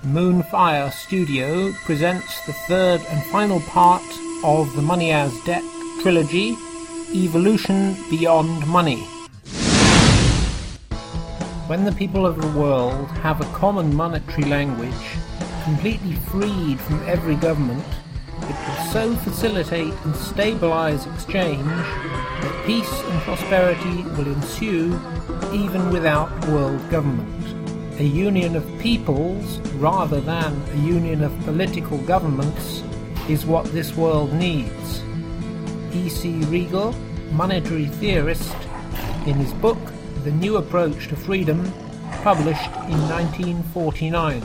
Moonfire Studio presents the third and final part of the Money as Debt trilogy, Evolution Beyond Money. When the people of the world have a common monetary language, completely freed from every government, it will so facilitate and stabilize exchange that peace and prosperity will ensue even without world government. A union of peoples, rather than a union of political governments, is what this world needs. E.C. Riegel, monetary theorist, in his book The New Approach to Freedom, published in 1949.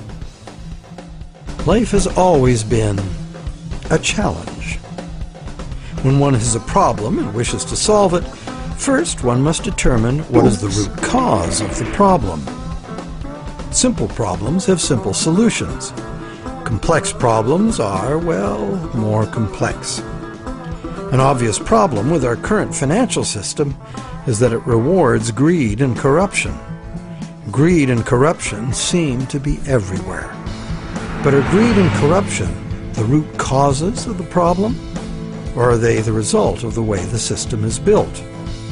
Life has always been a challenge. When one has a problem and wishes to solve it, first one must determine what is the root cause of the problem. Simple problems have simple solutions. Complex problems are, well, more complex. An obvious problem with our current financial system is that it rewards greed and corruption. Greed and corruption seem to be everywhere. But are greed and corruption the root causes of the problem, or are they the result of the way the system is built?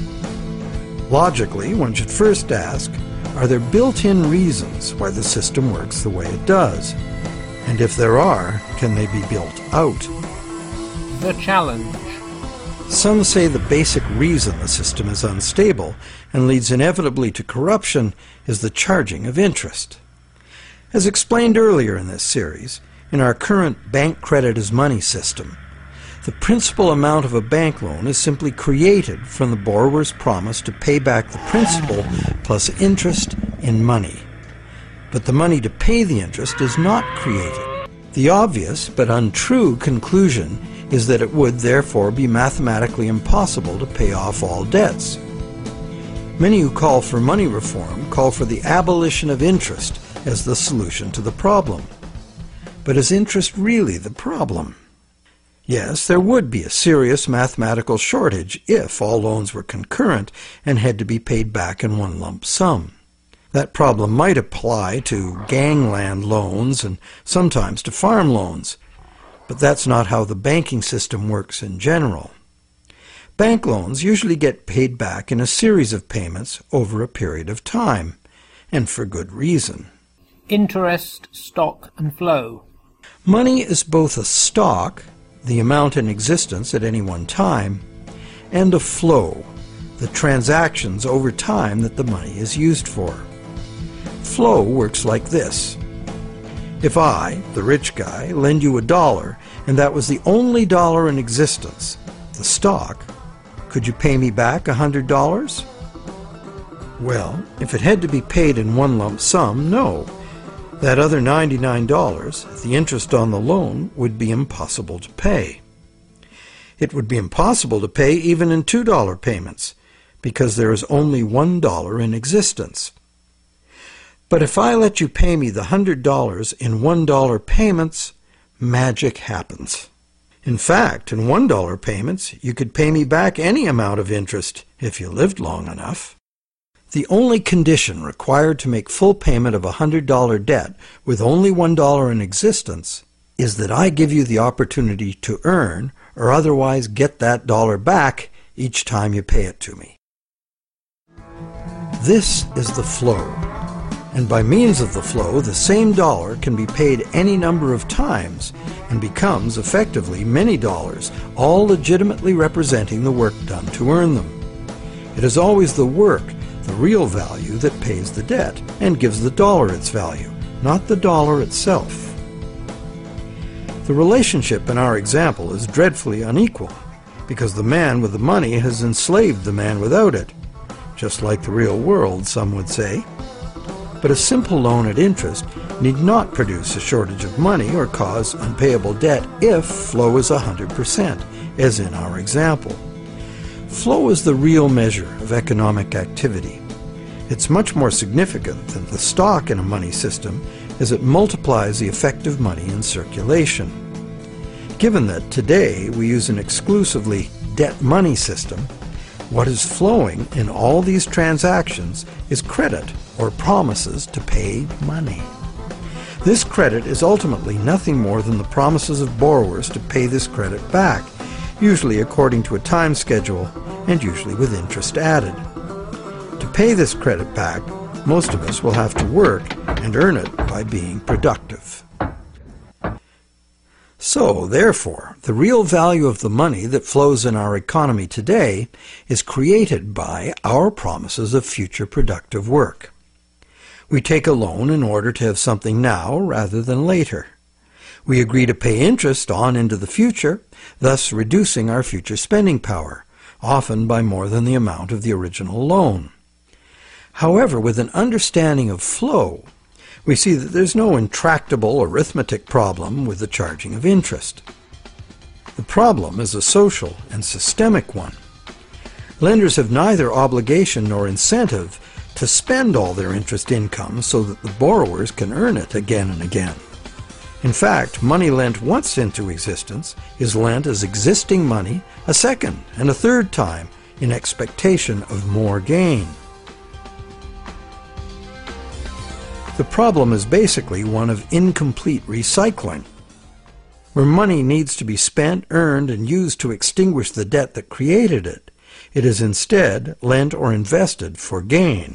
Logically, one should first ask, are there built-in reasons why the system works the way it does? And if there are, can they be built out? The challenge. Some say the basic reason the system is unstable and leads inevitably to corruption is the charging of interest. As explained earlier in this series, in our current bank credit as money system, the principal amount of a bank loan is simply created from the borrower's promise to pay back the principal plus interest in money. But the money to pay the interest is not created. The obvious but untrue conclusion is that it would therefore be mathematically impossible to pay off all debts. Many who call for money reform call for the abolition of interest as the solution to the problem. But is interest really the problem? Yes, there would be a serious mathematical shortage if all loans were concurrent and had to be paid back in one lump sum. That problem might apply to gangland loans and sometimes to farm loans, but that's not how the banking system works in general. Bank loans usually get paid back in a series of payments over a period of time, and for good reason. Interest, stock, and flow. Money is both a stock, the amount in existence at any one time, and a flow, the transactions over time that the money is used for. Flow works like this. If I, the rich guy, lend you $1 and that was the only dollar in existence, the stock, could you pay me back $100? Well, if it had to be paid in one lump sum, no. That other $99, the interest on the loan, would be impossible to pay. It would be impossible to pay even in $2 payments, because there is only $1 in existence. But if I let you pay me the $100 in $1 payments, magic happens. In fact, in $1 payments, you could pay me back any amount of interest if you lived long enough. The only condition required to make full payment of a $100 debt with only $1 in existence is that I give you the opportunity to earn or otherwise get that dollar back each time you pay it to me. This is the flow, and by means of the flow, the same dollar can be paid any number of times and becomes effectively many dollars, all legitimately representing the work done to earn them. It is always the work, the real value, that pays the debt and gives the dollar its value, not the dollar itself. The relationship in our example is dreadfully unequal, because the man with the money has enslaved the man without it, just like the real world, some would say. But a simple loan at interest need not produce a shortage of money or cause unpayable debt if flow is 100%, as in our example. Flow is the real measure of economic activity. It's much more significant than the stock in a money system, as it multiplies the effective money in circulation. Given that today we use an exclusively debt money system, what is flowing in all these transactions is credit or promises to pay money. This credit is ultimately nothing more than the promises of borrowers to pay this credit back, usually according to a time schedule and usually with interest added. To pay this credit back, most of us will have to work and earn it by being productive. So, therefore, the real value of the money that flows in our economy today is created by our promises of future productive work. We take a loan in order to have something now rather than later. We agree to pay interest on into the future, thus reducing our future spending power, often by more than the amount of the original loan. However, with an understanding of flow, we see that there's no intractable arithmetic problem with the charging of interest. The problem is a social and systemic one. Lenders have neither obligation nor incentive to spend all their interest income so that the borrowers can earn it again and again. In fact, money lent once into existence is lent as existing money a second and a third time in expectation of more gain. The problem is basically one of incomplete recycling. Where money needs to be spent, earned, and used to extinguish the debt that created it, it is instead lent or invested for gain.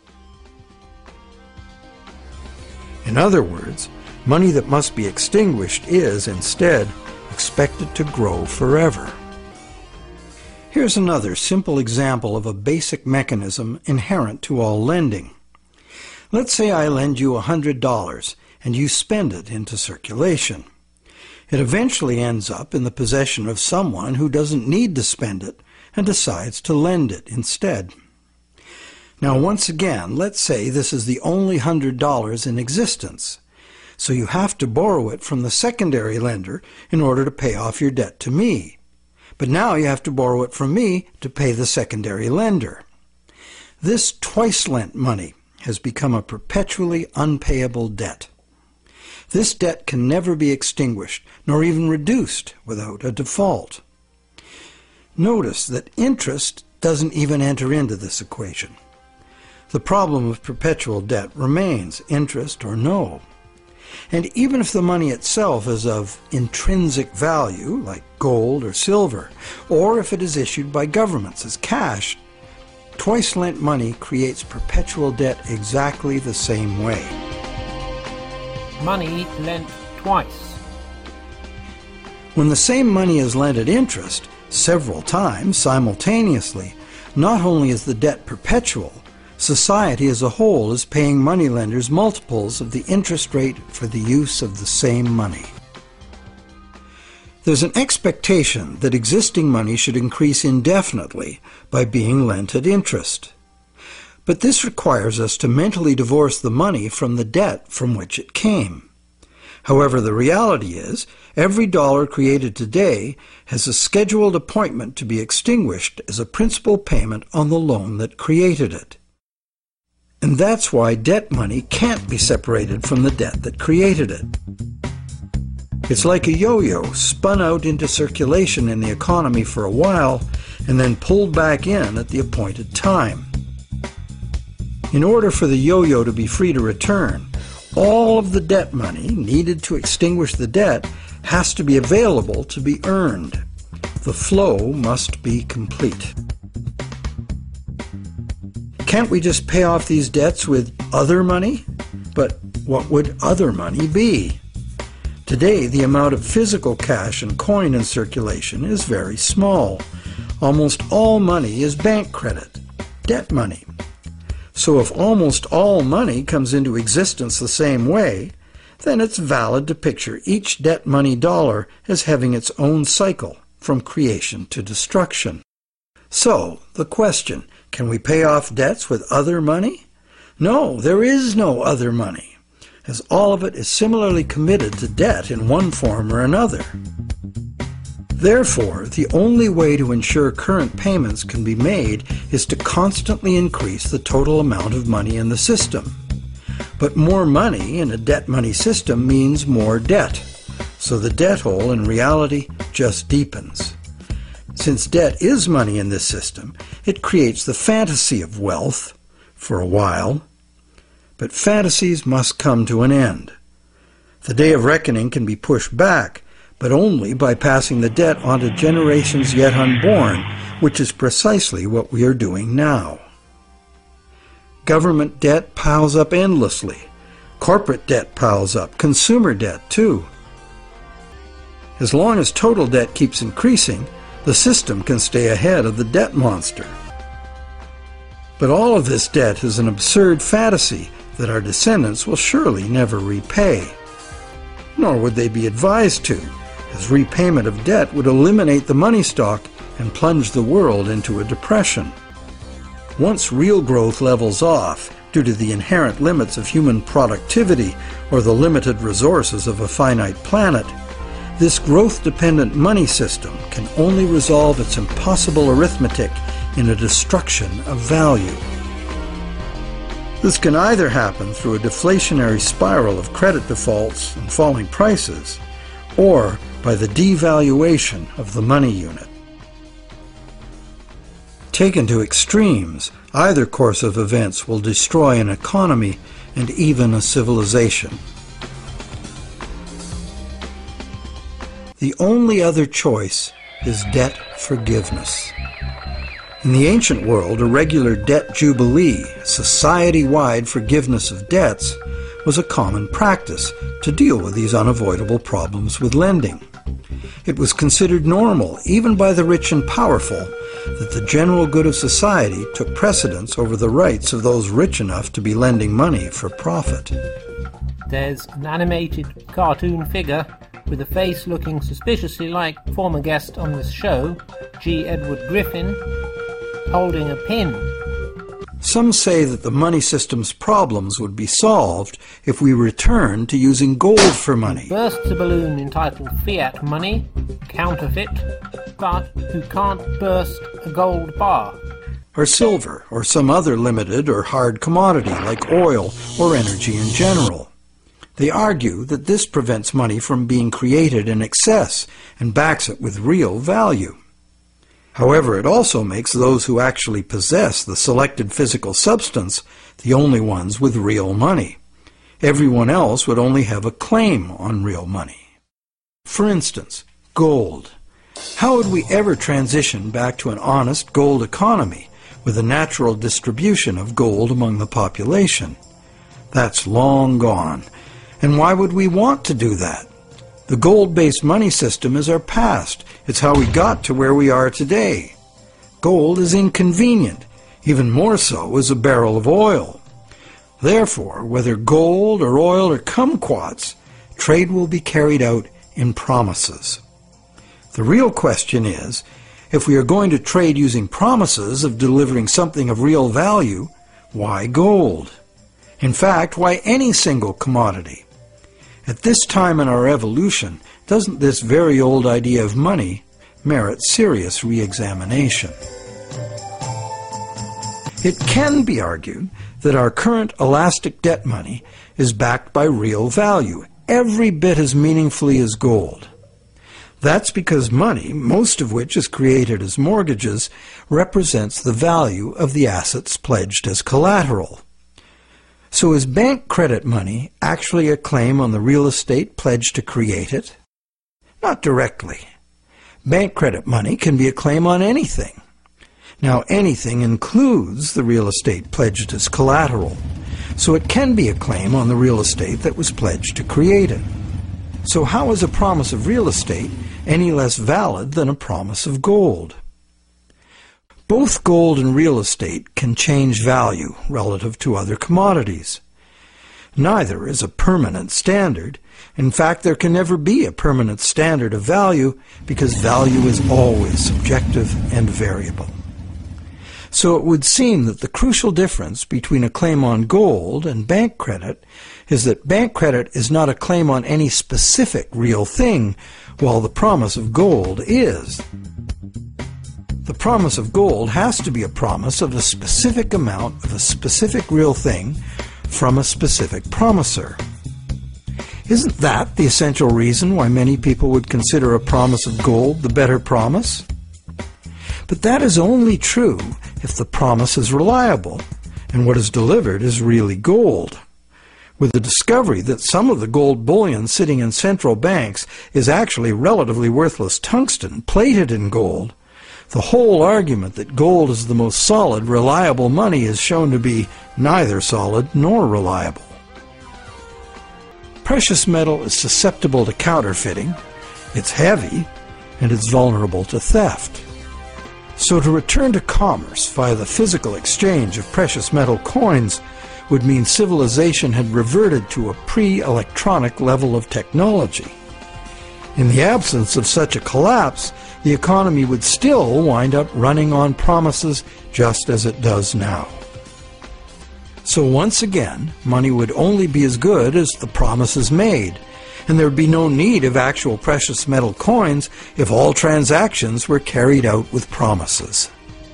In other words, money that must be extinguished is, instead, expected to grow forever. Here's another simple example of a basic mechanism inherent to all lending. Let's say I lend you $100 and you spend it into circulation. It eventually ends up in the possession of someone who doesn't need to spend it and decides to lend it instead. Now once again, let's say this is the only $100 in existence. So you have to borrow it from the secondary lender in order to pay off your debt to me. But now you have to borrow it from me to pay the secondary lender. This twice lent money has become a perpetually unpayable debt. This debt can never be extinguished, nor even reduced without a default. Notice that interest doesn't even enter into this equation. The problem of perpetual debt remains, interest or no. And even if the money itself is of intrinsic value, like gold or silver, or if it is issued by governments as cash, twice lent money creates perpetual debt exactly the same way. Money lent twice. When the same money is lent at interest, several times simultaneously, not only is the debt perpetual, society as a whole is paying moneylenders multiples of the interest rate for the use of the same money. There's an expectation that existing money should increase indefinitely by being lent at interest. But this requires us to mentally divorce the money from the debt from which it came. However, the reality is, every dollar created today has a scheduled appointment to be extinguished as a principal payment on the loan that created it. And that's why debt money can't be separated from the debt that created it. It's like a yo-yo spun out into circulation in the economy for a while and then pulled back in at the appointed time. In order for the yo-yo to be free to return, all of the debt money needed to extinguish the debt has to be available to be earned. The flow must be complete. Can't we just pay off these debts with other money? But what would other money be? Today, the amount of physical cash and coin in circulation is very small. Almost all money is bank credit, debt money. So if almost all money comes into existence the same way, then it's valid to picture each debt money dollar as having its own cycle from creation to destruction. So, the question, can we pay off debts with other money? No, there is no other money, as all of it is similarly committed to debt in one form or another. Therefore, the only way to ensure current payments can be made is to constantly increase the total amount of money in the system. But more money in a debt money system means more debt, so the debt hole in reality just deepens. Since debt is money in this system, it creates the fantasy of wealth for a while. But fantasies must come to an end. The day of reckoning can be pushed back, but only by passing the debt on to generations yet unborn, which is precisely what we are doing now. Government debt piles up endlessly. Corporate debt piles up, consumer debt too. As long as total debt keeps increasing, the system can stay ahead of the debt monster. But all of this debt is an absurd fantasy that our descendants will surely never repay. Nor would they be advised to, as repayment of debt would eliminate the money stock and plunge the world into a depression. Once real growth levels off, due to the inherent limits of human productivity or the limited resources of a finite planet, this growth-dependent money system can only resolve its impossible arithmetic in a destruction of value. This can either happen through a deflationary spiral of credit defaults and falling prices, or by the devaluation of the money unit. Taken to extremes, either course of events will destroy an economy and even a civilization. The only other choice is debt forgiveness. In the ancient world, a regular debt jubilee, society-wide forgiveness of debts, was a common practice to deal with these unavoidable problems with lending. It was considered normal, even by the rich and powerful, that the general good of society took precedence over the rights of those rich enough to be lending money for profit. There's an animated cartoon figure with a face looking suspiciously like former guest on this show, G. Edward Griffin, holding a pin. Some say that the money system's problems would be solved if we returned to using gold for money. He bursts a balloon entitled fiat money, counterfeit, but who can't burst a gold bar. Or silver, or some other limited or hard commodity like oil or energy in general. They argue that this prevents money from being created in excess and backs it with real value. However, it also makes those who actually possess the selected physical substance the only ones with real money. Everyone else would only have a claim on real money. For instance, gold. How would we ever transition back to an honest gold economy with a natural distribution of gold among the population? That's long gone. And why would we want to do that? The gold-based money system is our past. It's how we got to where we are today. Gold is inconvenient, even more so as a barrel of oil. Therefore, whether gold or oil or kumquats, trade will be carried out in promises. The real question is, if we are going to trade using promises of delivering something of real value, why gold? In fact, why any single commodity? At this time in our evolution, doesn't this very old idea of money merit serious re-examination? It can be argued that our current elastic debt money is backed by real value, every bit as meaningfully as gold. That's because money, most of which is created as mortgages, represents the value of the assets pledged as collateral. So is bank credit money actually a claim on the real estate pledged to create it? Not directly. Bank credit money can be a claim on anything. Now, anything includes the real estate pledged as collateral, so it can be a claim on the real estate that was pledged to create it. So how is a promise of real estate any less valid than a promise of gold? Both gold and real estate can change value relative to other commodities. Neither is a permanent standard. In fact, there can never be a permanent standard of value because value is always subjective and variable. So it would seem that the crucial difference between a claim on gold and bank credit is that bank credit is not a claim on any specific real thing, while the promise of gold is. The promise of gold has to be a promise of a specific amount of a specific real thing from a specific promiser. Isn't that the essential reason why many people would consider a promise of gold the better promise? But that is only true if the promise is reliable and what is delivered is really gold. with the discovery that some of the gold bullion sitting in central banks is actually relatively worthless tungsten plated in gold, the whole argument that gold is the most solid, reliable money is shown to be neither solid nor reliable. Precious metal is susceptible to counterfeiting, it's heavy, and it's vulnerable to theft. So to return to commerce via the physical exchange of precious metal coins would mean civilization had reverted to a pre-electronic level of technology. In the absence of such a collapse, the economy would still wind up running on promises just as it does now. So once again, money would only be as good as the promises made, and there would be no need of actual precious metal coins if all transactions were carried out with promises.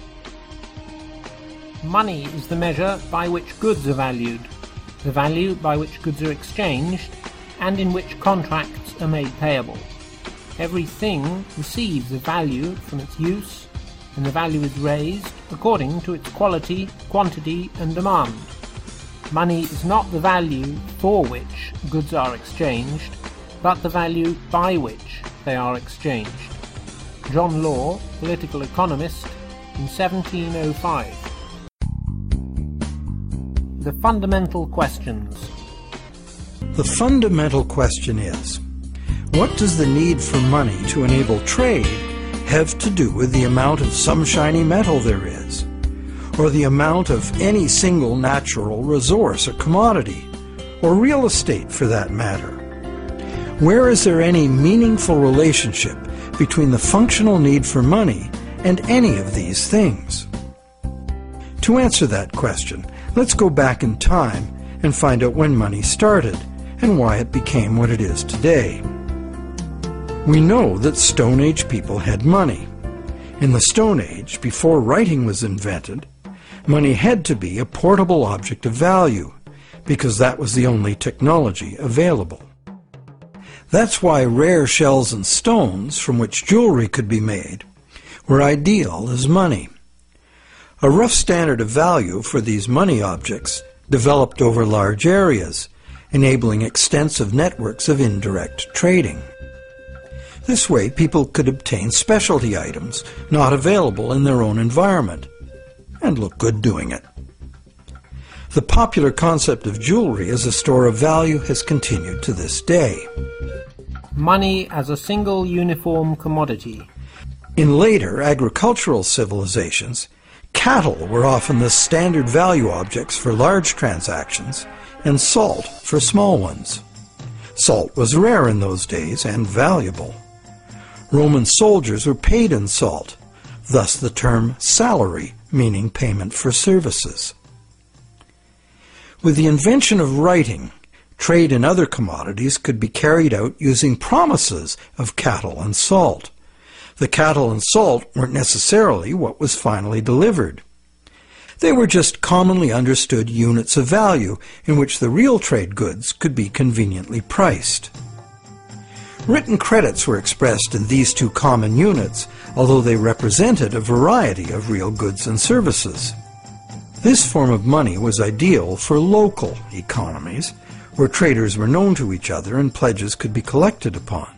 Money is the measure by which goods are valued, the value by which goods are exchanged, and in which contracts are made payable. Everything receives a value from its use, and the value is raised according to its quality, quantity, and demand. Money is not the value for which goods are exchanged, but the value by which they are exchanged. John Law, political economist, in 1705. The fundamental questions. The fundamental question is, what does the need for money to enable trade have to do with the amount of some shiny metal there is, or the amount of any single natural resource or commodity, or real estate for that matter? Where is there any meaningful relationship between the functional need for money and any of these things? To answer that question, let's go back in time and find out when money started and why it became what it is today. We know that Stone Age people had money. In the Stone Age, before writing was invented, money had to be a portable object of value, because that was the only technology available. That's why rare shells and stones, from which jewelry could be made, were ideal as money. A rough standard of value for these money objects developed over large areas, enabling extensive networks of indirect trading. This way, people could obtain specialty items not available in their own environment, and look good doing it. The popular concept of jewelry as a store of value has continued to this day. Money as a single uniform commodity. In later agricultural civilizations, cattle were often the standard value objects for large transactions, and salt for small ones. Salt was rare in those days and valuable. Roman soldiers were paid in salt, thus the term salary, meaning payment for services. With the invention of writing, trade in other commodities could be carried out using promises of cattle and salt. The cattle and salt weren't necessarily what was finally delivered. They were just commonly understood units of value in which the real trade goods could be conveniently priced. Written credits were expressed in these two common units, although they represented a variety of real goods and services. This form of money was ideal for local economies, where traders were known to each other and pledges could be collected upon.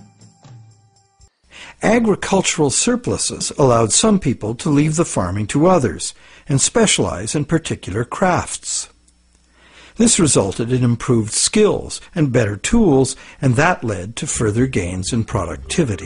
Agricultural surpluses allowed some people to leave the farming to others and specialize in particular crafts. This resulted in improved skills and better tools, and that led to further gains in productivity.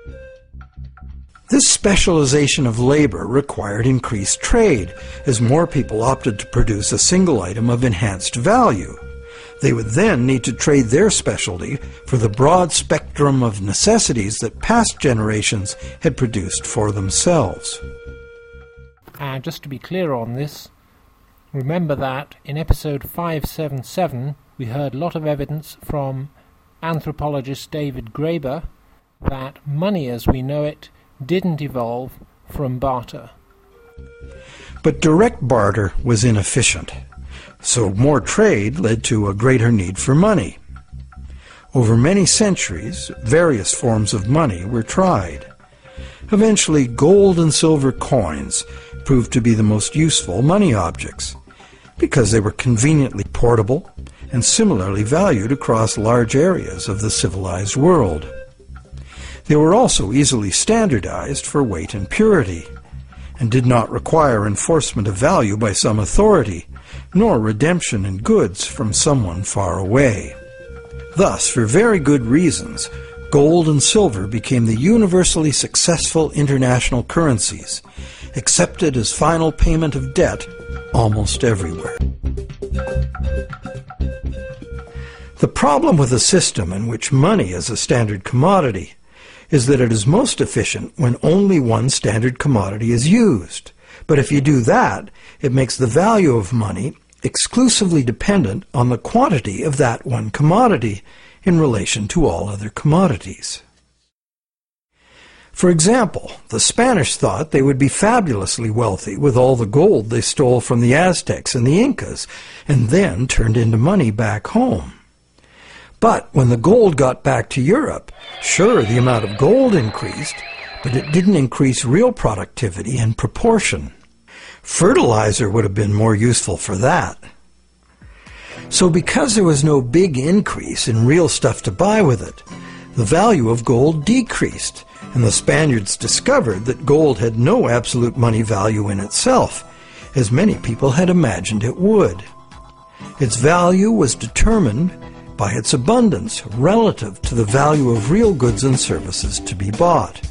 This specialization of labor required increased trade, as more people opted to produce a single item of enhanced value. They would then need to trade their specialty for the broad spectrum of necessities that past generations had produced for themselves. And just to be clear on this, remember that in episode 577 we heard a lot of evidence from anthropologist David Graeber that money as we know it didn't evolve from barter. But direct barter was inefficient, so more trade led to a greater need for money. Over many centuries, various forms of money were tried. Eventually, gold and silver coins proved to be the most useful money objects, because they were conveniently portable, and similarly valued across large areas of the civilized world. They were also easily standardized for weight and purity, and did not require enforcement of value by some authority, nor redemption in goods from someone far away. Thus, for very good reasons, gold and silver became the universally successful international currencies, accepted as final payment of debt almost everywhere. The problem with a system in which money is a standard commodity is that it is most efficient when only one standard commodity is used. But if you do that, it makes the value of money exclusively dependent on the quantity of that one commodity in relation to all other commodities. For example, the Spanish thought they would be fabulously wealthy with all the gold they stole from the Aztecs and the Incas, and then turned into money back home. But when the gold got back to Europe, sure, the amount of gold increased, but it didn't increase real productivity in proportion. Fertilizer would have been more useful for that. So because there was no big increase in real stuff to buy with it, the value of gold decreased, and the Spaniards discovered that gold had no absolute money value in itself, as many people had imagined it would. Its value was determined by its abundance relative to the value of real goods and services to be bought.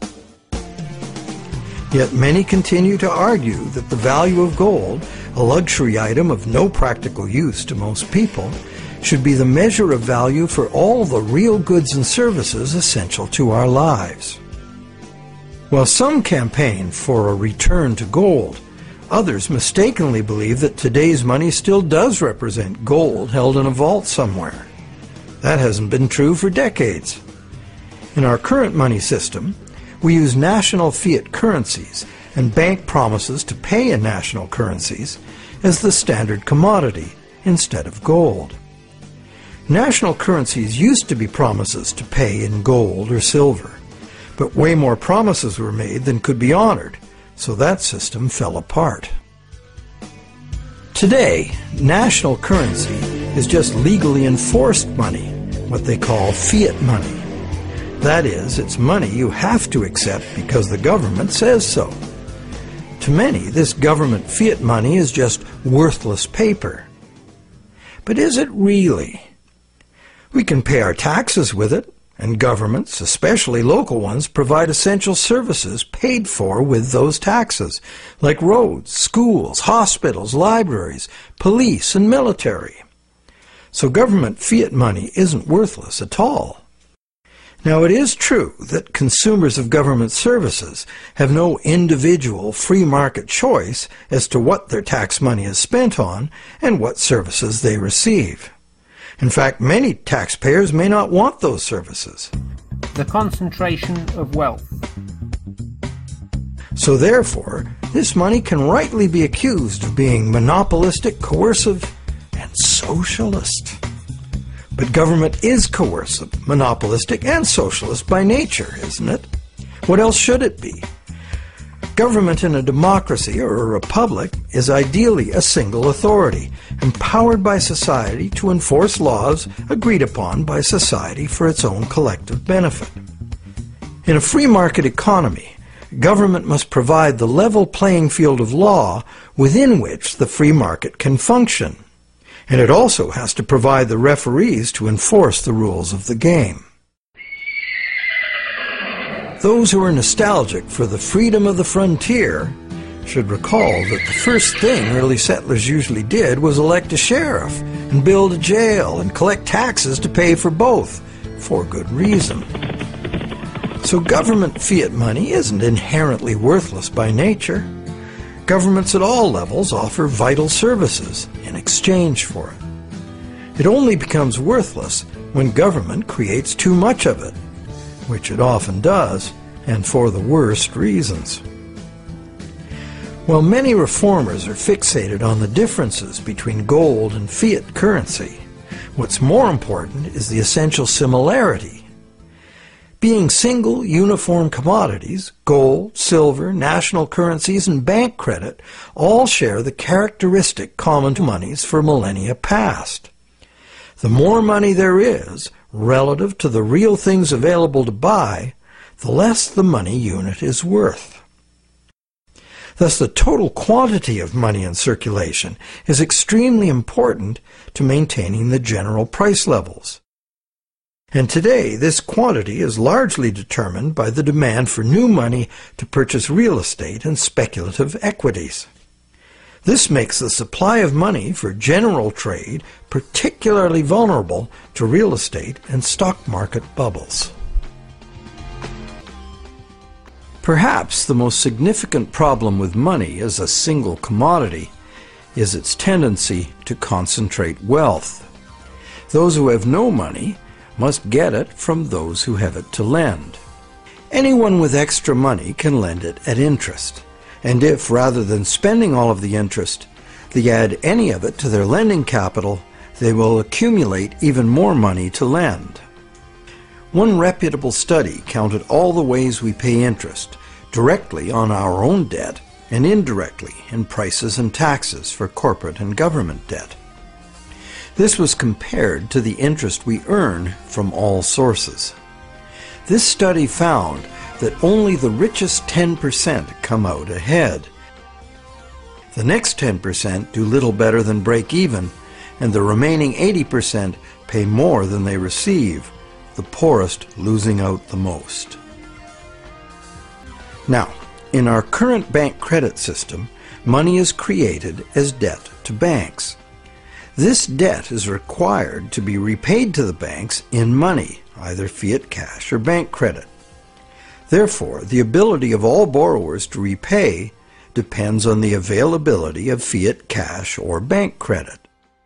Yet many continue to argue that the value of gold, a luxury item of no practical use to most people, should be the measure of value for all the real goods and services essential to our lives. While some campaign for a return to gold, others mistakenly believe that today's money still does represent gold held in a vault somewhere. That hasn't been true for decades. In our current money system, we use national fiat currencies and bank promises to pay in national currencies as the standard commodity instead of gold. National currencies used to be promises to pay in gold or silver, but way more promises were made than could be honored, so that system fell apart. Today, national currency is just legally enforced money, what they call fiat money. That is, it's money you have to accept because the government says so. To many, this government fiat money is just worthless paper. But is it really? We can pay our taxes with it, and governments, especially local ones, provide essential services paid for with those taxes, like roads, schools, hospitals, libraries, police, and military. So government fiat money isn't worthless at all. Now, it is true that consumers of government services have no individual free market choice as to what their tax money is spent on and what services they receive. In fact, many taxpayers may not want those services. The concentration of wealth. So therefore, this money can rightly be accused of being monopolistic, coercive, and socialist. But government is coercive, monopolistic, and socialist by nature, isn't it? What else should it be? Government in a democracy or a republic is ideally a single authority, empowered by society to enforce laws agreed upon by society for its own collective benefit. In a free market economy, government must provide the level playing field of law within which the free market can function. And it also has to provide the referees to enforce the rules of the game. Those who are nostalgic for the freedom of the frontier should recall that the first thing early settlers usually did was elect a sheriff and build a jail and collect taxes to pay for both, for good reason. So government fiat money isn't inherently worthless by nature. Governments at all levels offer vital services in exchange for it. It only becomes worthless when government creates too much of it, which it often does, and for the worst reasons. While many reformers are fixated on the differences between gold and fiat currency, what's more important is the essential similarity. Being single, uniform commodities, gold, silver, national currencies, and bank credit all share the characteristic common to monies for millennia past. The more money there is relative to the real things available to buy, the less the money unit is worth. Thus, the total quantity of money in circulation is extremely important to maintaining the general price levels. And today, this quantity is largely determined by the demand for new money to purchase real estate and speculative equities. This makes the supply of money for general trade particularly vulnerable to real estate and stock market bubbles. Perhaps the most significant problem with money as a single commodity is its tendency to concentrate wealth. Those who have no money must get it from those who have it to lend. Anyone with extra money can lend it at interest, and if, rather than spending all of the interest, they add any of it to their lending capital, they will accumulate even more money to lend. One reputable study counted all the ways we pay interest, directly on our own debt and indirectly in prices and taxes for corporate and government debt. This was compared to the interest we earn from all sources. This study found that only the richest 10% come out ahead. The next 10% do little better than break even, and the remaining 80% pay more than they receive, the poorest losing out the most. Now, in our current bank credit system, money is created as debt to banks. This debt is required to be repaid to the banks in money, either fiat cash or bank credit. Therefore, the ability of all borrowers to repay depends on the availability of fiat cash or bank credit.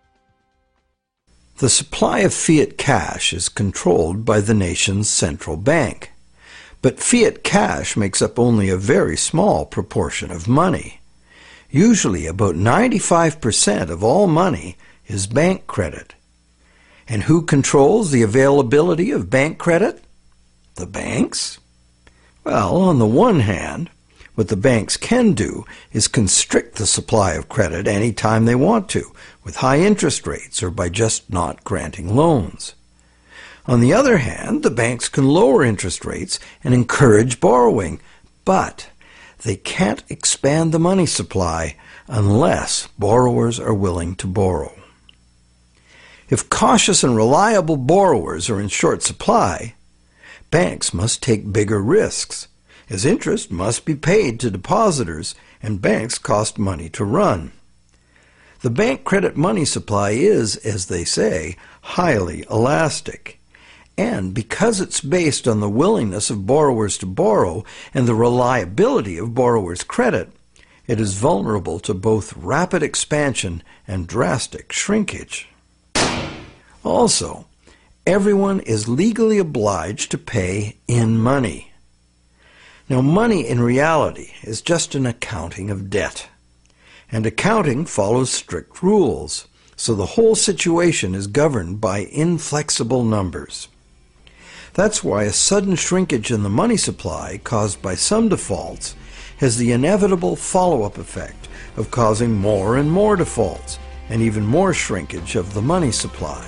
The supply of fiat cash is controlled by the nation's central bank, but fiat cash makes up only a very small proportion of money. Usually about 95% of all money is bank credit. And who controls the availability of bank credit? The banks? Well, on the one hand, what the banks can do is constrict the supply of credit any time they want to, with high interest rates or by just not granting loans. On the other hand, the banks can lower interest rates and encourage borrowing, but they can't expand the money supply unless borrowers are willing to borrow. If cautious and reliable borrowers are in short supply, banks must take bigger risks, as interest must be paid to depositors and banks cost money to run. The bank credit money supply is, as they say, highly elastic. And because it's based on the willingness of borrowers to borrow and the reliability of borrowers' credit, it is vulnerable to both rapid expansion and drastic shrinkage. Also, everyone is legally obliged to pay in money. Now, money in reality is just an accounting of debt, and accounting follows strict rules, so the whole situation is governed by inflexible numbers. That's why a sudden shrinkage in the money supply caused by some defaults has the inevitable follow-up effect of causing more and more defaults and even more shrinkage of the money supply.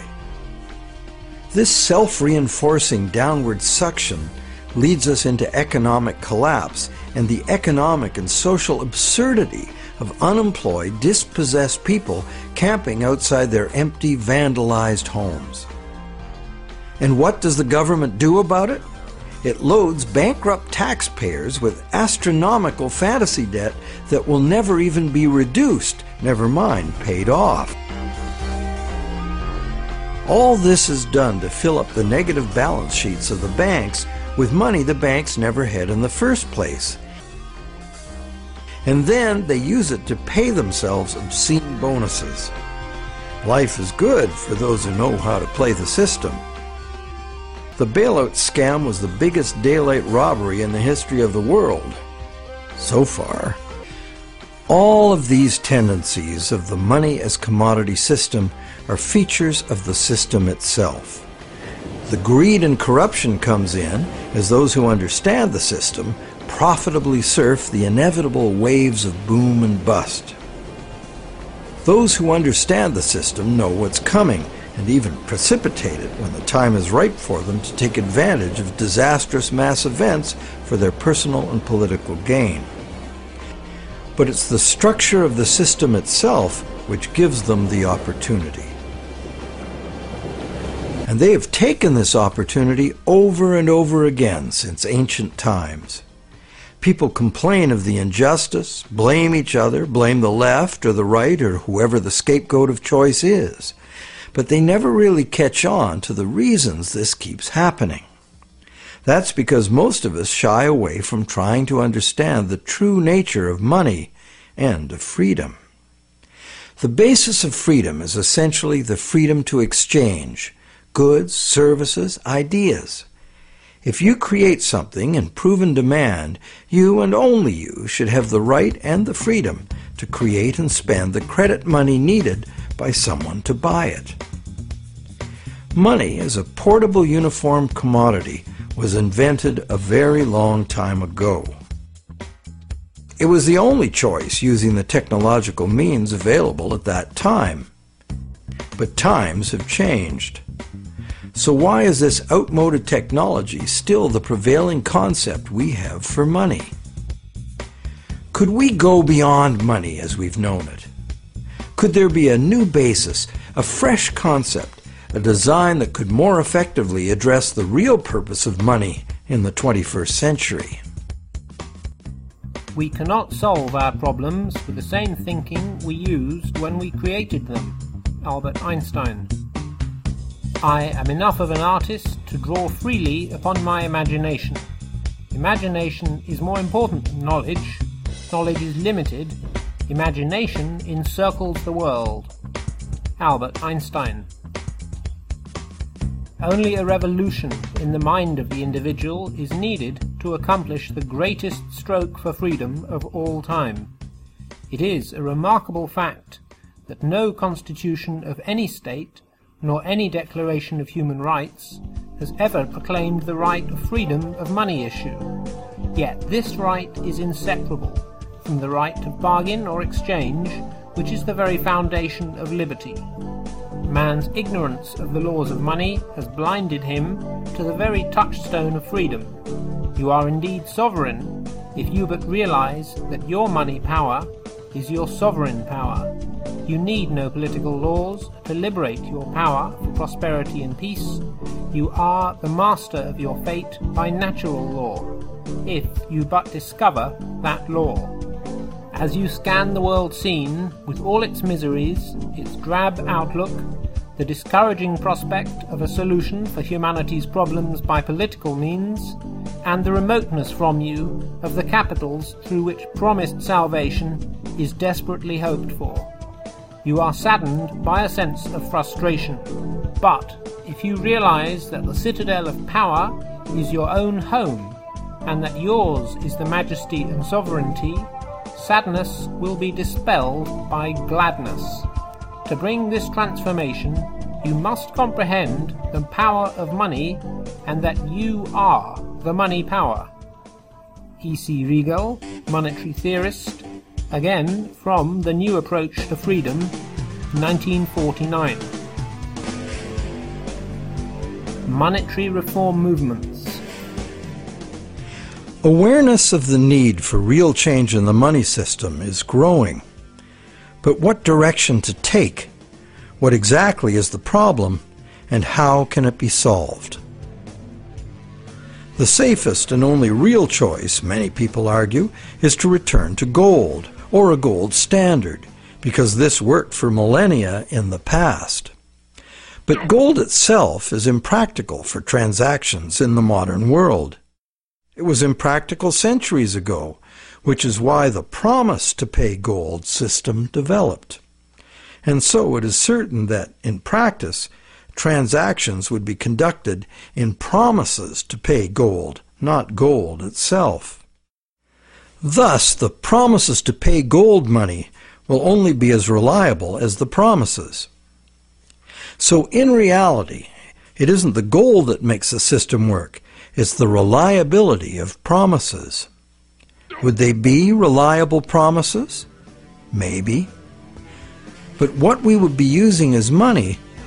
This self-reinforcing downward suction leads us into economic collapse and the economic and social absurdity of unemployed, dispossessed people camping outside their empty, vandalized homes. And what does the government do about it? It loads bankrupt taxpayers with astronomical fantasy debt that will never even be reduced, never mind paid off. All this is done to fill up the negative balance sheets of the banks with money the banks never had in the first place. And then they use it to pay themselves obscene bonuses. Life is good for those who know how to play the system. The bailout scam was the biggest daylight robbery in the history of the world. So far. All of these tendencies of the money as commodity system are features of the system itself. The greed and corruption comes in as those who understand the system profitably surf the inevitable waves of boom and bust. Those who understand the system know what's coming and even precipitate it when the time is ripe for them to take advantage of disastrous mass events for their personal and political gain. But it's the structure of the system itself which gives them the opportunity. And they have taken this opportunity over and over again since ancient times. People complain of the injustice, blame each other, blame the left or the right or whoever the scapegoat of choice is. But they never really catch on to the reasons this keeps happening. That's because most of us shy away from trying to understand the true nature of money and of freedom. The basis of freedom is essentially the freedom to exchange goods, services, ideas. If you create something in proven demand, you and only you should have the right and the freedom to create and spend the credit money needed by someone to buy it. Money as a portable uniform commodity was invented a very long time ago. It was the only choice using the technological means available at that time. But times have changed. So why is this outmoded technology still the prevailing concept we have for money? Could we go beyond money as we've known it? Could there be a new basis, a fresh concept, a design that could more effectively address the real purpose of money in the 21st century? We cannot solve our problems with the same thinking we used when we created them. Albert Einstein. I am enough of an artist to draw freely upon my imagination. Imagination is more important than knowledge. Knowledge is limited. Imagination encircles the world. Albert Einstein. Only a revolution in the mind of the individual is needed to accomplish the greatest stroke for freedom of all time. It is a remarkable fact that no constitution of any state, nor any declaration of human rights, has ever proclaimed the right of freedom of money issue. Yet this right is inseparable from the right of bargain or exchange, which is the very foundation of liberty. Man's ignorance of the laws of money has blinded him to the very touchstone of freedom. You are indeed sovereign if you but realize that your money power is your sovereign power. You need no political laws to liberate your power for prosperity and peace. You are the master of your fate by natural law, if you but discover that law. As you scan the world scene with all its miseries, its drab outlook, the discouraging prospect of a solution for humanity's problems by political means, and the remoteness from you of the capitals through which promised salvation is desperately hoped for, you are saddened by a sense of frustration. But if you realize that the citadel of power is your own home, and that yours is the majesty and sovereignty, sadness will be dispelled by gladness. To bring this transformation, you must comprehend the power of money, and that you are the money power. E.C. Riegel, monetary theorist, again from The New Approach to Freedom, 1949. Monetary reform movements. Awareness of the need for real change in the money system is growing. But what direction to take? What exactly is the problem, and how can it be solved? The safest and only real choice, many people argue, is to return to gold, or a gold standard, because this worked for millennia in the past. But gold itself is impractical for transactions in the modern world. It was impractical centuries ago, which is why the promise to pay gold system developed. And so it is certain that, in practice, transactions would be conducted in promises to pay gold, not gold itself. Thus, the promises to pay gold money will only be as reliable as the promises. So in reality, it isn't the gold that makes the system work, it's the reliability of promises. Would they be reliable promises? Maybe. But what we would be using as money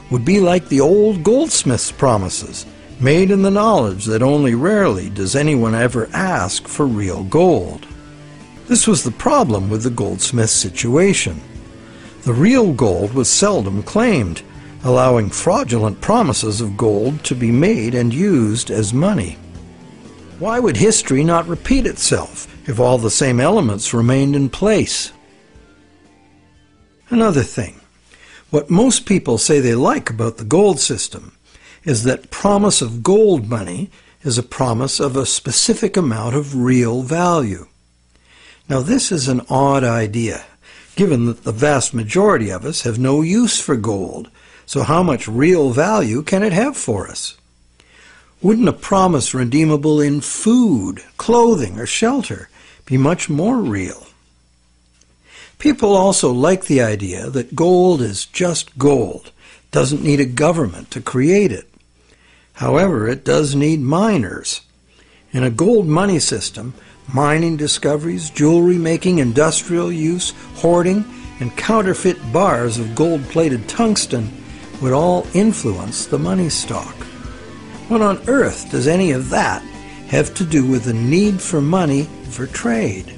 would be like the old goldsmith's promises, made in the knowledge that only rarely does anyone ever ask for real gold. This was the problem with the goldsmith situation. The real gold was seldom claimed, allowing fraudulent promises of gold to be made and used as money. Why would history not repeat itself if all the same elements remained in place? Another thing, what most people say they like about the gold system is that promise of gold money is a promise of a specific amount of real value. Now this is an odd idea, given that the vast majority of us have no use for gold, so how much real value can it have for us? Wouldn't a promise redeemable in food, clothing, or shelter be much more real? People also like the idea that gold is just gold, doesn't need a government to create it. However, it does need miners. In a gold money system, mining discoveries, jewelry making, industrial use, hoarding, and counterfeit bars of gold-plated tungsten would all influence the money stock. What on earth does any of that have to do with the need for money for trade?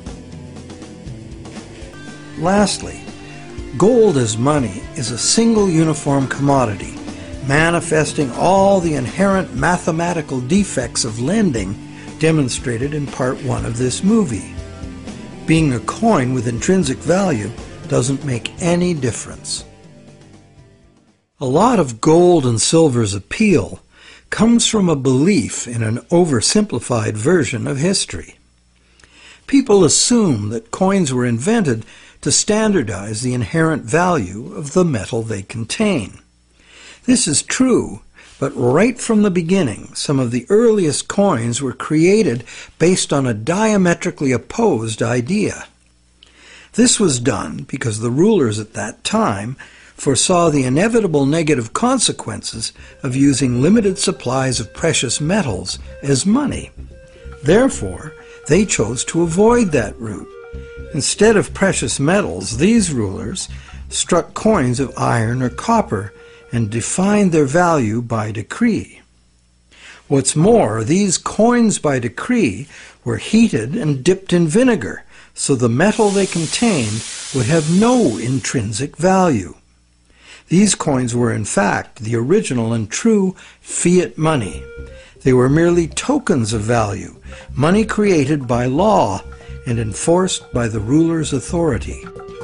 Lastly, gold as money is a single uniform commodity, manifesting all the inherent mathematical defects of lending demonstrated in part 1 of this movie. Being a coin with intrinsic value doesn't make any difference. A lot of gold and silver's appeal comes from a belief in an oversimplified version of history. People assume that coins were invented to standardize the inherent value of the metal they contain. This is true, but right from the beginning, some of the earliest coins were created based on a diametrically opposed idea. This was done because the rulers at that time foresaw the inevitable negative consequences of using limited supplies of precious metals as money. Therefore, they chose to avoid that route. Instead of precious metals, these rulers struck coins of iron or copper and defined their value by decree. What's more, these coins by decree were heated and dipped in vinegar, so the metal they contained would have no intrinsic value. These coins were in fact the original and true fiat money. They were merely tokens of value, money created by law and enforced by the ruler's authority.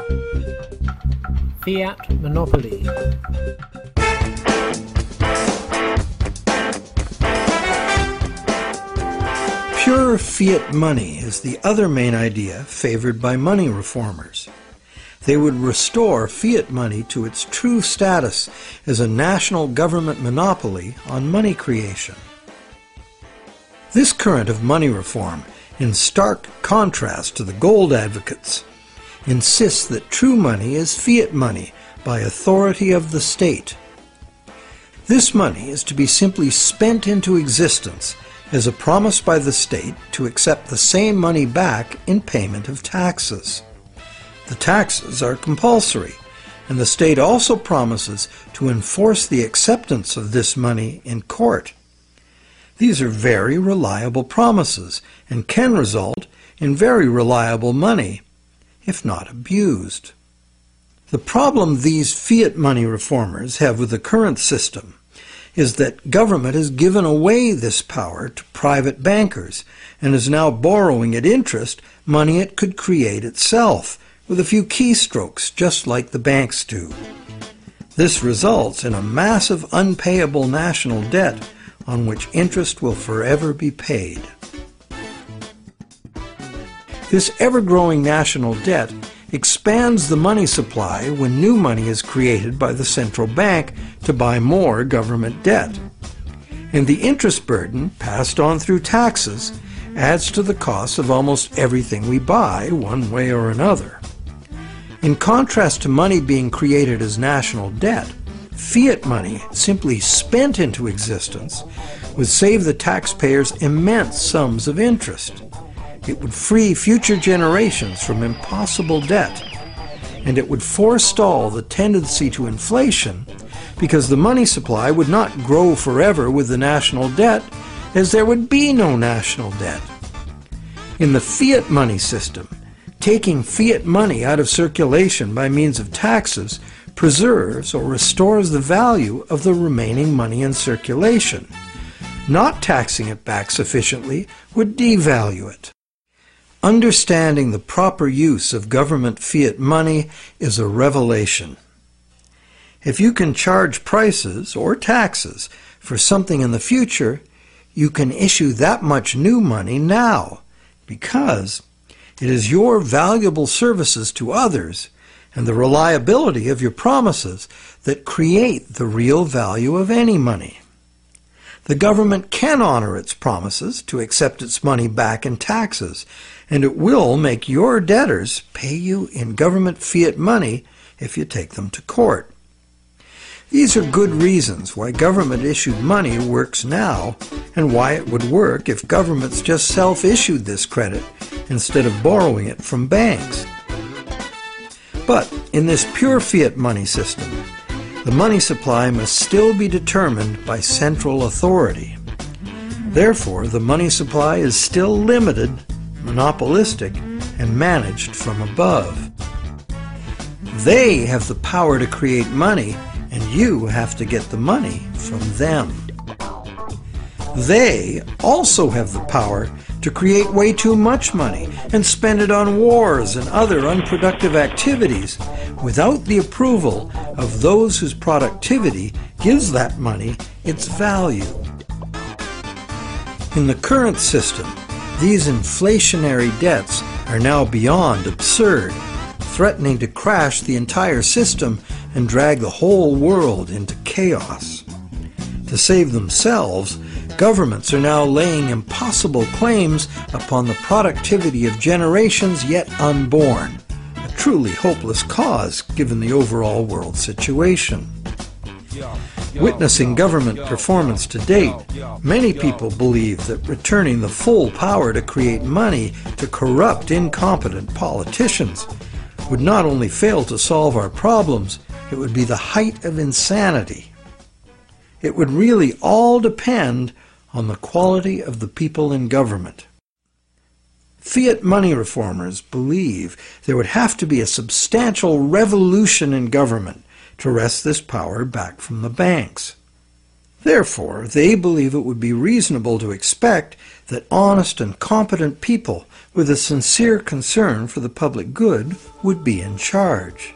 Fiat monopoly. Pure fiat money is the other main idea favored by money reformers. They would restore fiat money to its true status as a national government monopoly on money creation. This current of money reform, in stark contrast to the gold advocates, insists that true money is fiat money by authority of the state. This money is to be simply spent into existence as a promise by the state to accept the same money back in payment of taxes. The taxes are compulsory, and the state also promises to enforce the acceptance of this money in court. These are very reliable promises and can result in very reliable money, if not abused. The problem these fiat money reformers have with the current system is that government has given away this power to private bankers and is now borrowing at interest money it could create itself, with a few keystrokes, just like the banks do. This results in a massive unpayable national debt on which interest will forever be paid. This ever-growing national debt expands the money supply when new money is created by the central bank to buy more government debt. And the interest burden, passed on through taxes, adds to the cost of almost everything we buy, one way or another. In contrast to money being created as national debt, fiat money, simply spent into existence, would save the taxpayers immense sums of interest. It would free future generations from impossible debt, and it would forestall the tendency to inflation because the money supply would not grow forever with the national debt, as there would be no national debt. In the fiat money system, taking fiat money out of circulation by means of taxes preserves or restores the value of the remaining money in circulation. Not taxing it back sufficiently would devalue it. Understanding the proper use of government fiat money is a revelation. If you can charge prices or taxes for something in the future, you can issue that much new money now, because it is your valuable services to others and the reliability of your promises that create the real value of any money. The government can honor its promises to accept its money back in taxes, and it will make your debtors pay you in government fiat money if you take them to court. These are good reasons why government-issued money works now, and why it would work if governments just self-issued this credit instead of borrowing it from banks. But in this pure fiat money system, the money supply must still be determined by central authority. Therefore, the money supply is still limited, monopolistic, and managed from above. They have the power to create money, and you have to get the money from them. They also have the power to create way too much money and spend it on wars and other unproductive activities without the approval of those whose productivity gives that money its value. In the current system, these inflationary debts are now beyond absurd, threatening to crash the entire system and drag the whole world into chaos. To save themselves, governments are now laying impossible claims upon the productivity of generations yet unborn, a truly hopeless cause given the overall world situation. Witnessing government performance to date, many people believe that returning the full power to create money to corrupt, incompetent politicians would not only fail to solve our problems, it would be the height of insanity. It would really all depend on the quality of the people in government. Fiat money reformers believe there would have to be a substantial revolution in government to wrest this power back from the banks. Therefore, they believe it would be reasonable to expect that honest and competent people with a sincere concern for the public good would be in charge.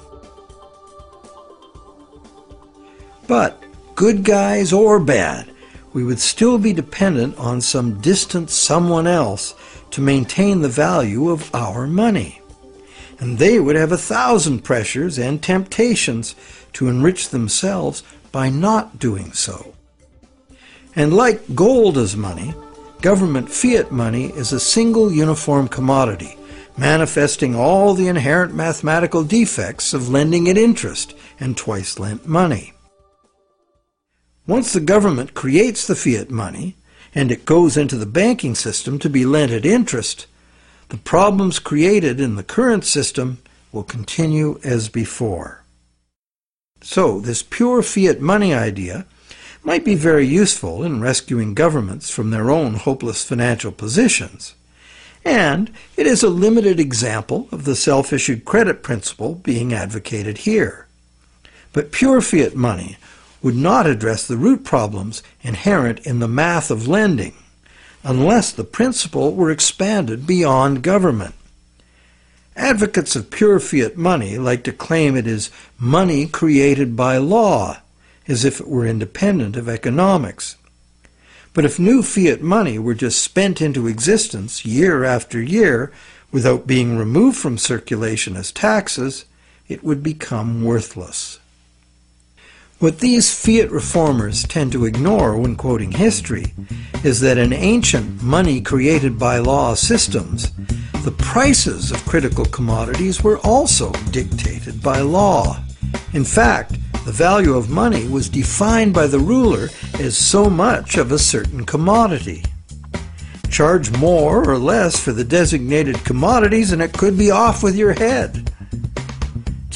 But, good guys or bad, we would still be dependent on some distant someone else to maintain the value of our money. And they would have 1,000 pressures and temptations to enrich themselves by not doing so. And like gold as money, government fiat money is a single uniform commodity, manifesting all the inherent mathematical defects of lending it interest and twice-lent money. Once the government creates the fiat money, and it goes into the banking system to be lent at interest, the problems created in the current system will continue as before. So, this pure fiat money idea might be very useful in rescuing governments from their own hopeless financial positions, and it is a limited example of the self-issued credit principle being advocated here. But pure fiat money would not address the root problems inherent in the math of lending, unless the principle were expanded beyond government. Advocates of pure fiat money like to claim it is money created by law, as if it were independent of economics. But if new fiat money were just spent into existence year after year without being removed from circulation as taxes, it would become worthless. What these fiat reformers tend to ignore when quoting history is that in ancient money created by law systems, the prices of critical commodities were also dictated by law. In fact, the value of money was defined by the ruler as so much of a certain commodity. Charge more or less for the designated commodities and it could be off with your head.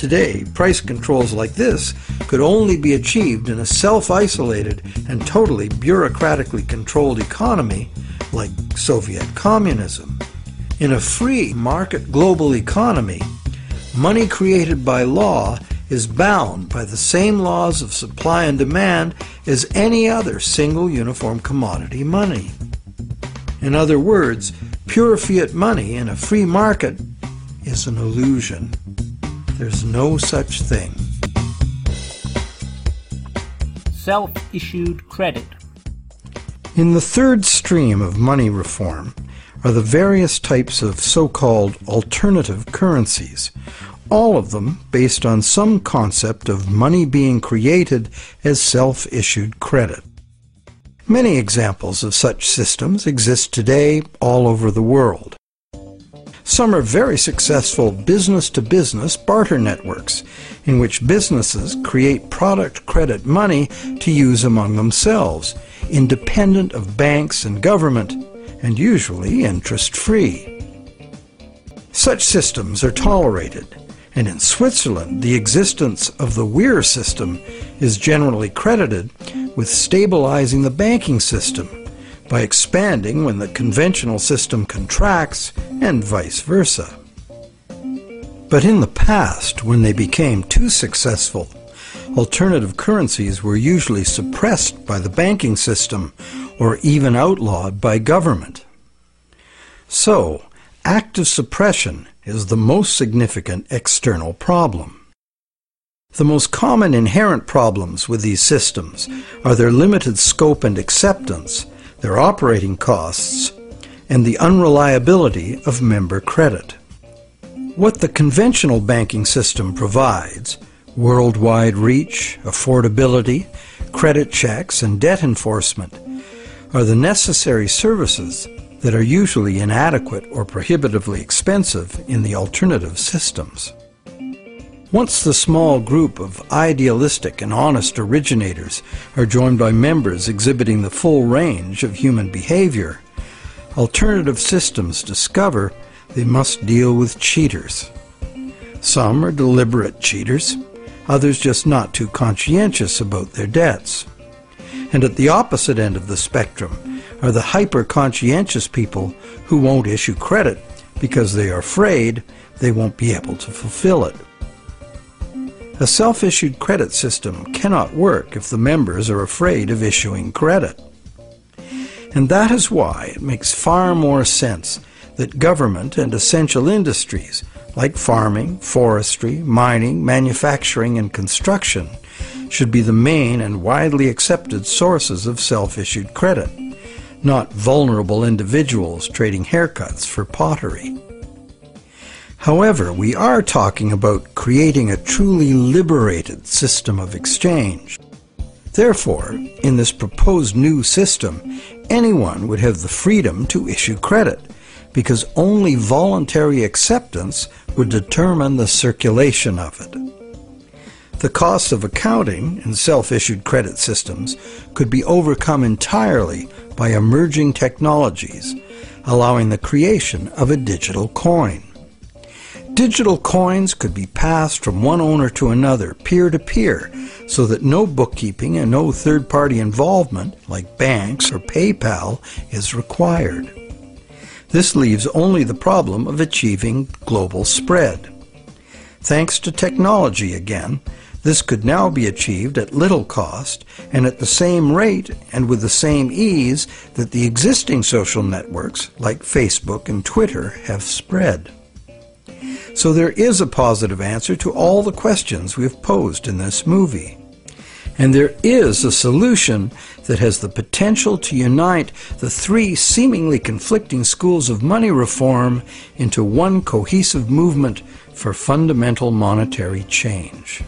Today, price controls like this could only be achieved in a self-isolated and totally bureaucratically controlled economy like Soviet communism. In a free market global economy, money created by law is bound by the same laws of supply and demand as any other single uniform commodity money. In other words, pure fiat money in a free market is an illusion. There's no such thing. Self-issued credit. In the third stream of money reform are the various types of so-called alternative currencies, all of them based on some concept of money being created as self-issued credit. Many examples of such systems exist today all over the world. Some are very successful business-to-business barter networks, in which businesses create product credit money to use among themselves, independent of banks and government, and usually interest-free. Such systems are tolerated, and in Switzerland the existence of the Weir system is generally credited with stabilizing the banking system by expanding when the conventional system contracts and vice versa. But in the past, when they became too successful, alternative currencies were usually suppressed by the banking system or even outlawed by government. So, active suppression is the most significant external problem. The most common inherent problems with these systems are their limited scope and acceptance, their operating costs, and the unreliability of member credit. What the conventional banking system provides, worldwide reach, affordability, credit checks, and debt enforcement, are the necessary services that are usually inadequate or prohibitively expensive in the alternative systems. Once the small group of idealistic and honest originators are joined by members exhibiting the full range of human behavior, alternative systems discover they must deal with cheaters. Some are deliberate cheaters, others just not too conscientious about their debts. And at the opposite end of the spectrum are the hyper-conscientious people who won't issue credit because they are afraid they won't be able to fulfill it. A self-issued credit system cannot work if the members are afraid of issuing credit. And that is why it makes far more sense that government and essential industries like farming, forestry, mining, manufacturing, and construction should be the main and widely accepted sources of self-issued credit, not vulnerable individuals trading haircuts for pottery. However, we are talking about creating a truly liberated system of exchange. Therefore, in this proposed new system, anyone would have the freedom to issue credit, because only voluntary acceptance would determine the circulation of it. The cost of accounting in self-issued credit systems could be overcome entirely by emerging technologies, allowing the creation of a digital coin. Digital coins could be passed from one owner to another, peer-to-peer, so that no bookkeeping and no third-party involvement, like banks or PayPal, is required. This leaves only the problem of achieving global spread. Thanks to technology again, this could now be achieved at little cost and at the same rate and with the same ease that the existing social networks like Facebook and Twitter have spread. So there is a positive answer to all the questions we have posed in this movie. And there is a solution that has the potential to unite the three seemingly conflicting schools of money reform into one cohesive movement for fundamental monetary change.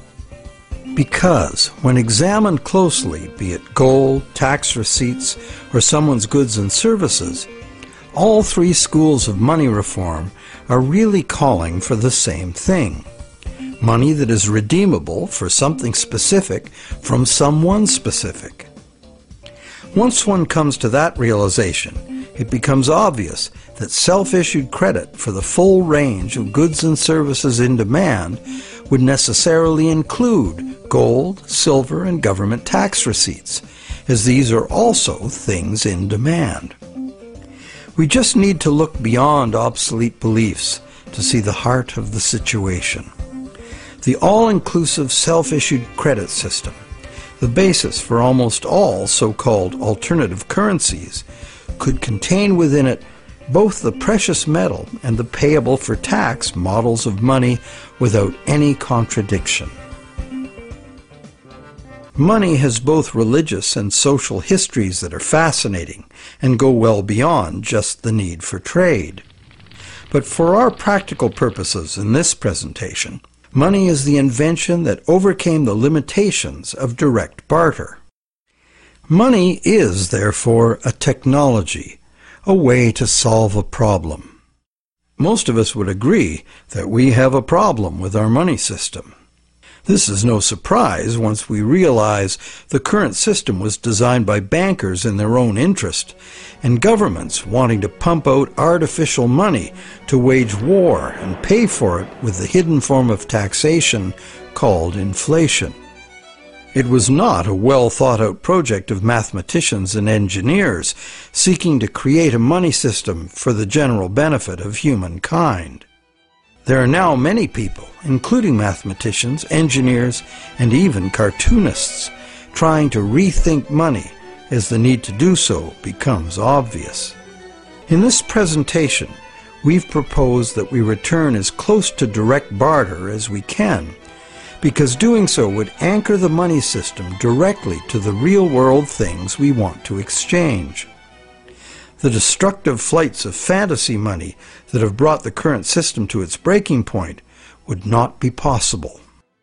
Because, when examined closely, be it gold, tax receipts, or someone's goods and services, all three schools of money reform are really calling for the same thing. Money that is redeemable for something specific from someone specific. Once one comes to that realization, it becomes obvious that self-issued credit for the full range of goods and services in demand would necessarily include gold, silver, and government tax receipts, as these are also things in demand. We just need to look beyond obsolete beliefs to see the heart of the situation. The all-inclusive self-issued credit system, the basis for almost all so-called alternative currencies, could contain within it both the precious metal and the payable for tax models of money without any contradiction. Money has both religious and social histories that are fascinating and go well beyond just the need for trade. But for our practical purposes in this presentation, money is the invention that overcame the limitations of direct barter. Money is, therefore, a technology, a way to solve a problem. Most of us would agree that we have a problem with our money system. This is no surprise once we realize the current system was designed by bankers in their own interest, and governments wanting to pump out artificial money to wage war and pay for it with the hidden form of taxation called inflation. It was not a well-thought-out project of mathematicians and engineers seeking to create a money system for the general benefit of humankind. There are now many people, including mathematicians, engineers, and even cartoonists, trying to rethink money as the need to do so becomes obvious. In this presentation, we've proposed that we return as close to direct barter as we can, because doing so would anchor the money system directly to the real-world things we want to exchange. The destructive flights of fantasy money that have brought the current system to its breaking point would not be possible.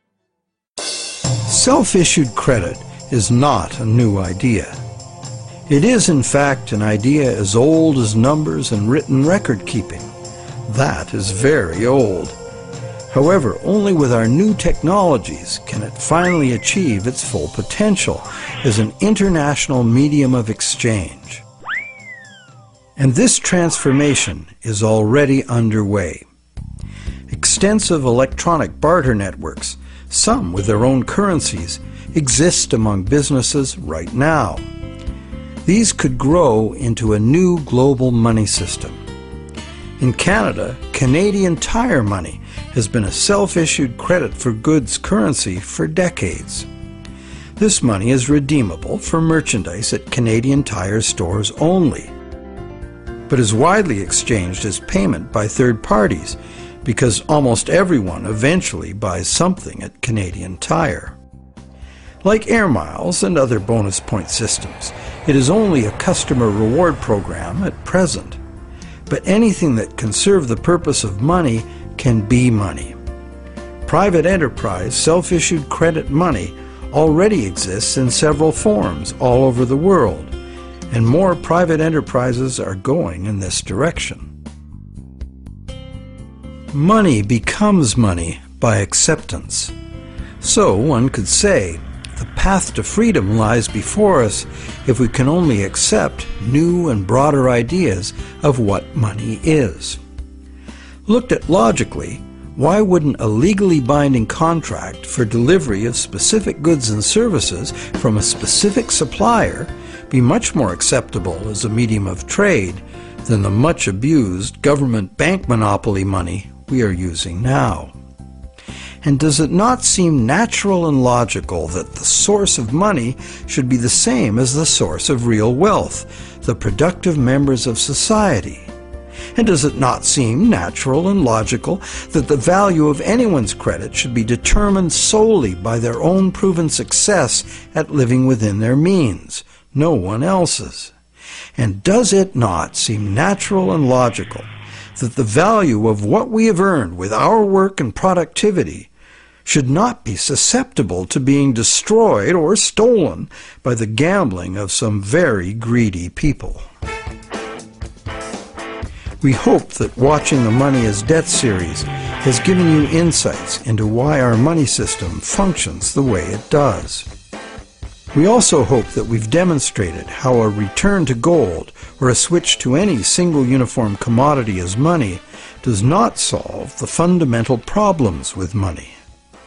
Self-issued credit is not a new idea. It is, in fact, an idea as old as numbers and written record-keeping. That is very old. However, only with our new technologies can it finally achieve its full potential as an international medium of exchange. And this transformation is already underway. Extensive electronic barter networks, some with their own currencies, exist among businesses right now. These could grow into a new global money system. In Canada, Canadian Tire Money has been a self-issued credit for goods currency for decades. This money is redeemable for merchandise at Canadian Tire stores only, but is widely exchanged as payment by third parties because almost everyone eventually buys something at Canadian Tire. Like Air Miles and other bonus point systems, it is only a customer reward program at present. But anything that can serve the purpose of money can be money. Private enterprise self-issued credit money already exists in several forms all over the world, and more private enterprises are going in this direction. Money becomes money by acceptance. So one could say, the path to freedom lies before us if we can only accept new and broader ideas of what money is. Looked at logically, why wouldn't a legally binding contract for delivery of specific goods and services from a specific supplier be much more acceptable as a medium of trade than the much abused government bank monopoly money we are using now? And does it not seem natural and logical that the source of money should be the same as the source of real wealth, the productive members of society? And does it not seem natural and logical that the value of anyone's credit should be determined solely by their own proven success at living within their means, no one else's? And does it not seem natural and logical that the value of what we have earned with our work and productivity should not be susceptible to being destroyed or stolen by the gambling of some very greedy people? We hope that watching the Money is Debt series has given you insights into why our money system functions the way it does. We also hope that we've demonstrated how a return to gold or a switch to any single uniform commodity as money does not solve the fundamental problems with money.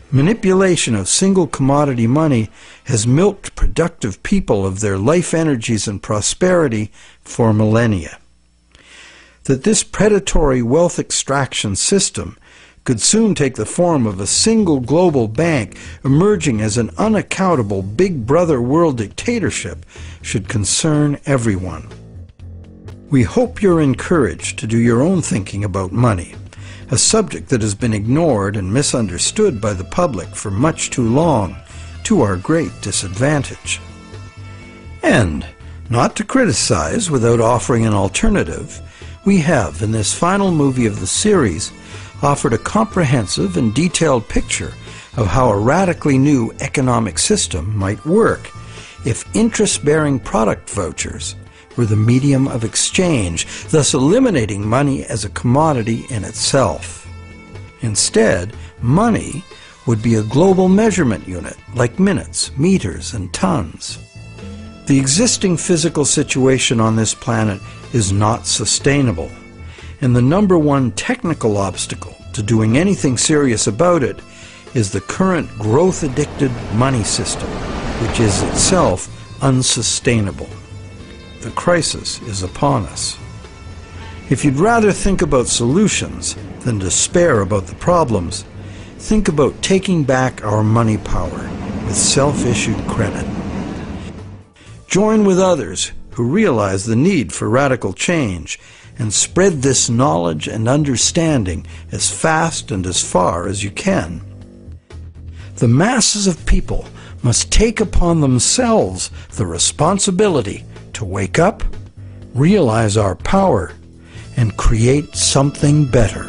Manipulation of single commodity money has milked productive people of their life energies and prosperity for millennia. That this predatory wealth extraction system could soon take the form of a single global bank emerging as an unaccountable big brother world dictatorship should concern everyone. We hope you're encouraged to do your own thinking about money, a subject that has been ignored and misunderstood by the public for much too long, to our great disadvantage. And, not to criticize without offering an alternative, we have, in this final movie of the series, offered a comprehensive and detailed picture of how a radically new economic system might work if interest-bearing product vouchers were the medium of exchange, thus eliminating money as a commodity in itself. Instead, money would be a global measurement unit like minutes, meters, and tons. The existing physical situation on this planet is not sustainable, and the number one technical obstacle to doing anything serious about it is the current growth-addicted money system, which is itself unsustainable. The crisis is upon us. If you'd rather think about solutions than despair about the problems, think about taking back our money power with self-issued credit. Join with others who realize the need for radical change and spread this knowledge and understanding as fast and as far as you can. The masses of people must take upon themselves the responsibility to wake up, realize our power, and create something better.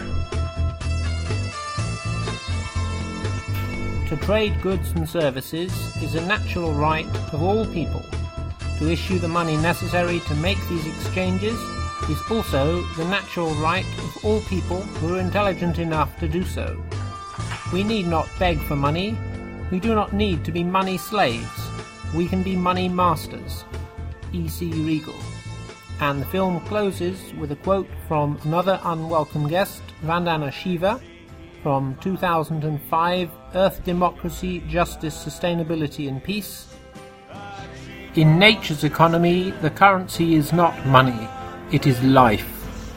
To trade goods and services is a natural right of all people. To issue the money necessary to make these exchanges is also the natural right of all people who are intelligent enough to do so. We need not beg for money. We do not need to be money slaves. We can be money masters. E.C. Regal. And the film closes with a quote from another unwelcome guest, Vandana Shiva, from 2005, Earth, Democracy, Justice, Sustainability and Peace. In nature's economy, the currency is not money, it is life.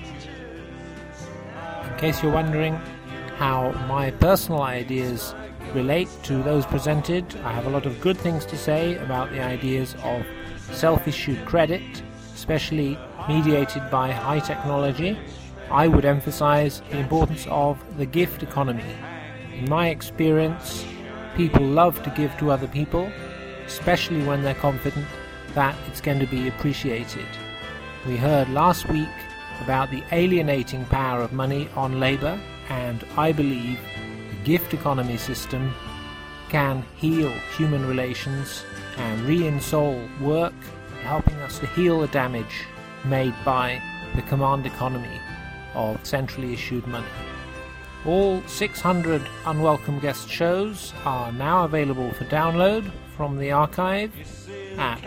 In case you're wondering how my personal ideas relate to those presented, I have a lot of good things to say about the ideas of self-issued credit, especially mediated by high technology. I would emphasize the importance of the gift economy. In my experience, people love to give to other people, especially when they're confident that it's going to be appreciated. We heard last week about the alienating power of money on labor, and I believe the gift economy system can heal human relations and re-ensoul work, helping us to heal the damage made by the command economy of centrally issued money. All 600 Unwelcome Guest shows are now available for download from the archive at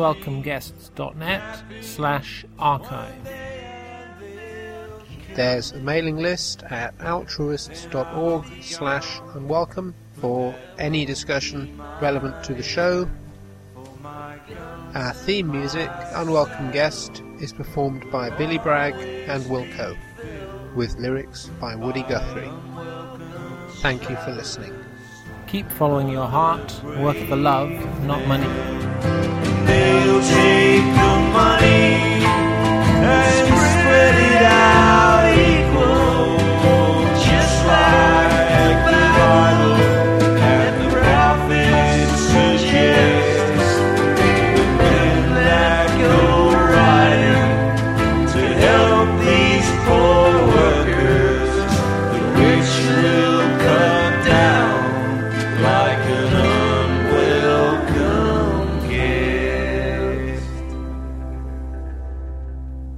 unwelcomeguests.net/archive. There's a mailing list at altruists.org/unwelcome for any discussion relevant to the show. Our theme music, Unwelcome Guest, is performed by Billy Bragg and Wilco, with lyrics by Woody Guthrie. Thank you for listening. Keep following your heart, work for love, not money. They'll take the money.